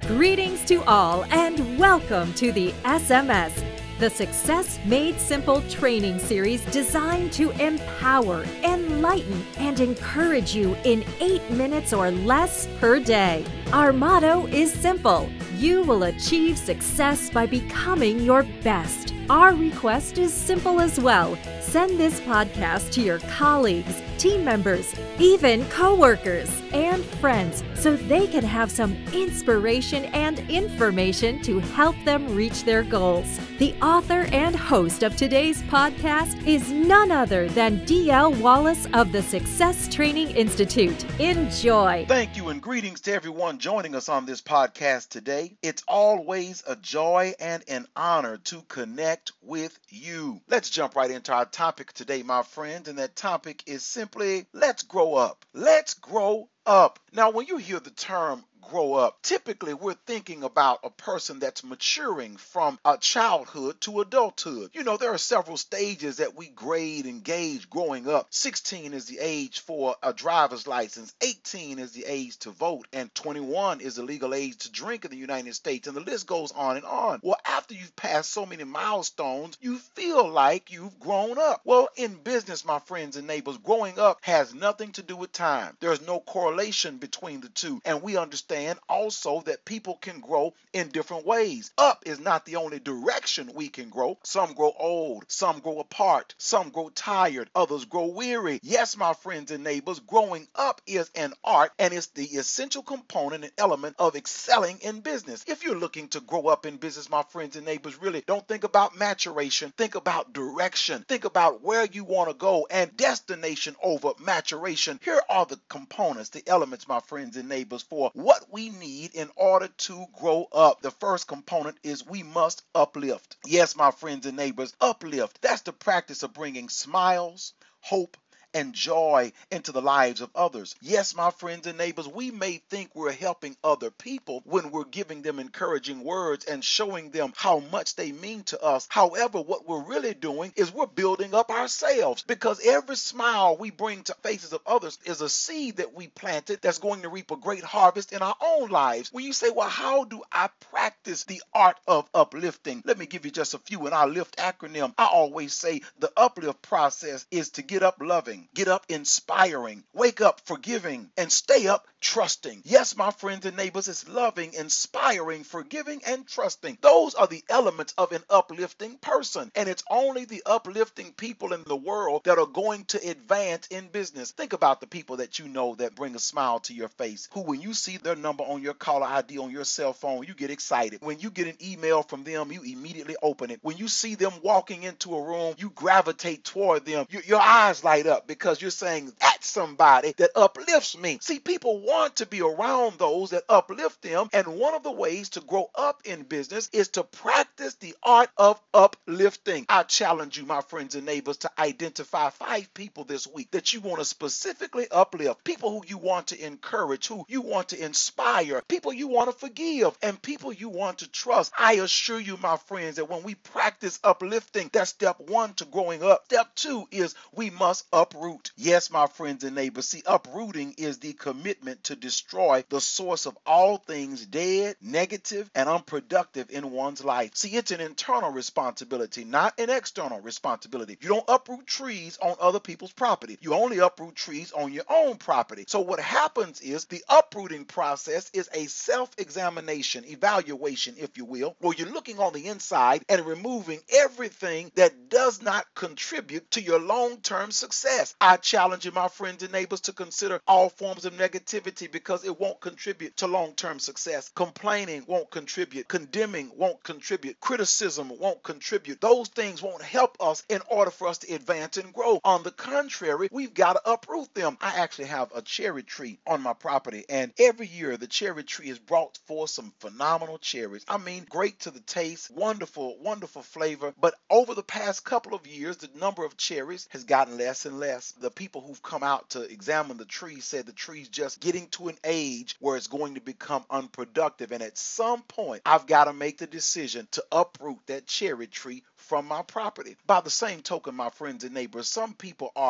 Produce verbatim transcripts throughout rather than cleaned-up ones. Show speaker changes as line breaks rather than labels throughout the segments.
Greetings to all and welcome to the S M S, the Success Made Simple training series designed to empower, enlighten, and encourage you in eight minutes or less per day. Our motto is simple: you will achieve success by becoming your best. Our request is simple as well. Send this podcast to your colleagues, team members, even coworkers, and friends so they can have some inspiration and information to help them reach their goals. The author and host of today's podcast is none other than D L Wallace of the Success Training Institute. Enjoy.
Thank you and greetings to everyone joining us on this podcast today. It's always a joy and an honor to connect with you. Let's jump right into our topic today, my friends, and that topic is simply let's grow up. Let's grow up. Now, when you hear the term grow up, typically we're thinking about a person that's maturing from a childhood to adulthood. You know, there are several stages that we grade and gauge growing up. sixteen is the age for a driver's license, eighteen is the age to vote, and twenty-one is the legal age to drink in the United States, and the list goes on and on. Well, after you've passed so many milestones, you feel like you've grown up. Well, in business, my friends and neighbors, growing up has nothing to do with time. There's no correlation between the two, and we understand also that people can grow in different ways. Up is not the only direction we can grow. Some grow old, some grow apart, some grow tired, others grow weary. Yes, my friends and neighbors, growing up is an art, and it's the essential component and element of excelling in business. If you're looking to grow up in business, my friends and neighbors, really don't think about maturation. Think about direction. Think about where you want to go and destination over maturation. Here are the components, the elements, my friends and neighbors, for what we need in order to grow up. The first component is we must uplift. Yes, my friends and neighbors, uplift. That's the practice of bringing smiles, hope, and joy into the lives of others. Yes, my friends and neighbors, we may think we're helping other people when we're giving them encouraging words and showing them how much they mean to us. However, what we're really doing is we're building up ourselves, because every smile we bring to faces of others is a seed that we planted that's going to reap a great harvest in our own lives. When you say, well, how do I practice the art of uplifting? Let me give you just a few. In our LIFT acronym, I always say the uplift process is to get up loving, get up inspiring, wake up forgiving, and stay up trusting. Yes, my friends and neighbors, it's loving, inspiring, forgiving, and trusting. Those are the elements of an uplifting person, and it's only the uplifting people in the world that are going to advance in business. Think about the people that you know that bring a smile to your face, who when you see their number on your caller I D on your cell phone, you get excited. When you get an email from them, you immediately open it. When you see them walking into a room, you gravitate toward them. Your, your eyes light up, because you're saying, that's somebody that uplifts me. See, people want to be around those that uplift them, and one of the ways to grow up in business is to practice the art of uplifting. I challenge you, my friends and neighbors, to identify five people this week that you want to specifically uplift, people who you want to encourage, who you want to inspire, people you want to forgive, and people you want to trust. I assure you, my friends, that when we practice uplifting, that's step one to growing up. Step two is we must uproot. Yes, my friends and neighbors, see, uprooting is the commitment to destroy the source of all things dead, negative, and unproductive in one's life. See, it's an internal responsibility, not an external responsibility. You don't uproot trees on other people's property. You only uproot trees on your own property. So what happens is the uprooting process is a self-examination, evaluation, if you will, where you're looking on the inside and removing everything that does not contribute to your long-term success. I challenge you, my friends and neighbors, to consider all forms of negativity, because it won't contribute to long-term success. Complaining won't contribute. Condemning won't contribute. Criticism won't contribute. Those things won't help us in order for us to advance and grow. On the contrary, we've got to uproot them. I actually have a cherry tree on my property, and every year the cherry tree has brought forth some phenomenal cherries. I mean, great to the taste, wonderful, wonderful flavor. But over the past couple of years, the number of cherries has gotten less and less. The people who've come out to examine the tree said the tree's just getting to an age where it's going to become unproductive, and at some point I've got to make the decision to uproot that cherry tree from my property. By the same token, my friends and neighbors, some people are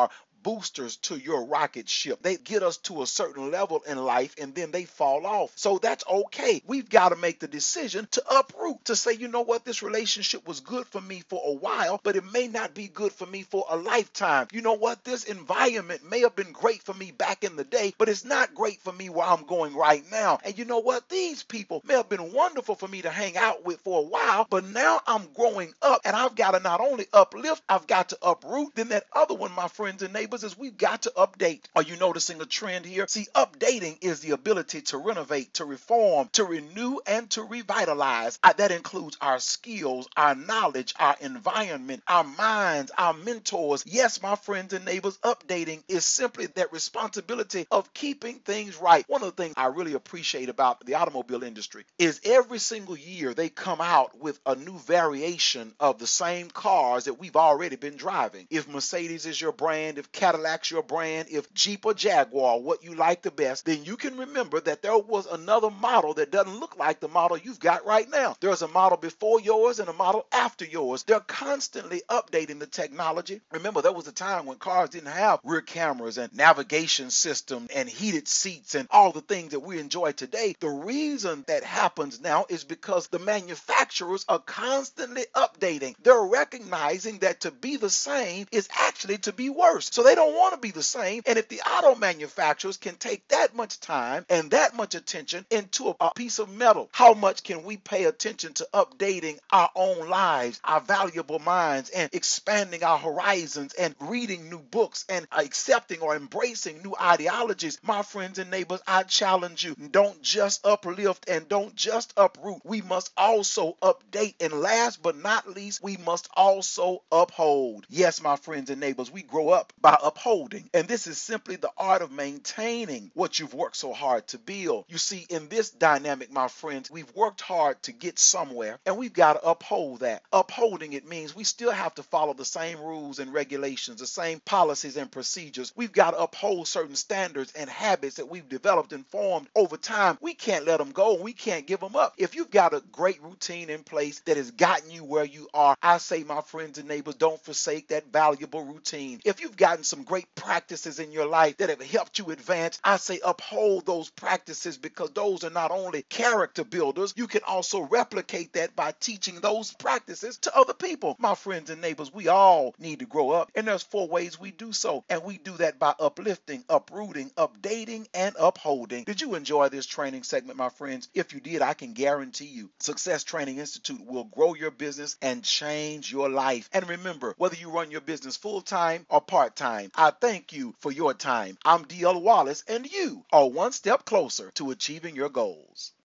boosters to your rocket ship. They get us to a certain level in life and then they fall off. So that's okay. We've got to make the decision to uproot, to say, you know what, this relationship was good for me for a while, but it may not be good for me for a lifetime. You know what, this environment may have been great for me back in the day, but it's not great for me where I'm going right now. And you know what, these people may have been wonderful for me to hang out with for a while, but now I'm growing up and I've got to not only uplift, I've got to uproot. Then that other one, my friends and neighbors, is we've got to update. Are you noticing a trend here? See, updating is the ability to renovate, to reform, to renew, and to revitalize. Uh, that includes our skills, our knowledge, our environment, our minds, our mentors. Yes, my friends and neighbors, updating is simply that responsibility of keeping things right. One of the things I really appreciate about the automobile industry is every single year they come out with a new variation of the same cars that we've already been driving. If Mercedes is your brand, if Cadillac's your brand, if Jeep or Jaguar, what you like the best, then you can remember that there was another model that doesn't look like the model you've got right now. There's a model before yours and a model after yours. They're constantly updating the technology. Remember, there was a time when cars didn't have rear cameras and navigation system and heated seats and all the things that we enjoy today. The reason that happens now is because the manufacturers are constantly updating. They're recognizing that to be the same is actually to be worse. So they don't want to be the same. And if the auto manufacturers can take that much time and that much attention into a, a piece of metal, how much can we pay attention to updating our own lives, our valuable minds, and expanding our horizons and reading new books and accepting or embracing new ideologies? My friends and neighbors, I challenge you, don't just uplift and don't just uproot. We must also update. And last but not least, we must also uphold. Yes, my friends and neighbors, we grow up by upholding. And this is simply the art of maintaining what you've worked so hard to build. You see, in this dynamic, my friends, we've worked hard to get somewhere and we've got to uphold that. Upholding it means we still have to follow the same rules and regulations, the same policies and procedures. We've got to uphold certain standards and habits that we've developed and formed over time. We can't let them go. We can't give them up. If you've got a great routine in place that has gotten you where you are, I say, my friends and neighbors, don't forsake that valuable routine. If you've gotten some great practices in your life that have helped you advance, I say uphold those practices, because those are not only character builders, you can also replicate that by teaching those practices to other people. My friends and neighbors, we all need to grow up, and there's four ways we do so, and we do that by uplifting, uprooting, updating, and upholding. Did you enjoy this training segment, my friends? If you did, I can guarantee you Success Training Institute will grow your business and change your life. And remember, whether you run your business full-time or part-time, I thank you for your time. I'm D L Wallace, and you are one step closer to achieving your goals.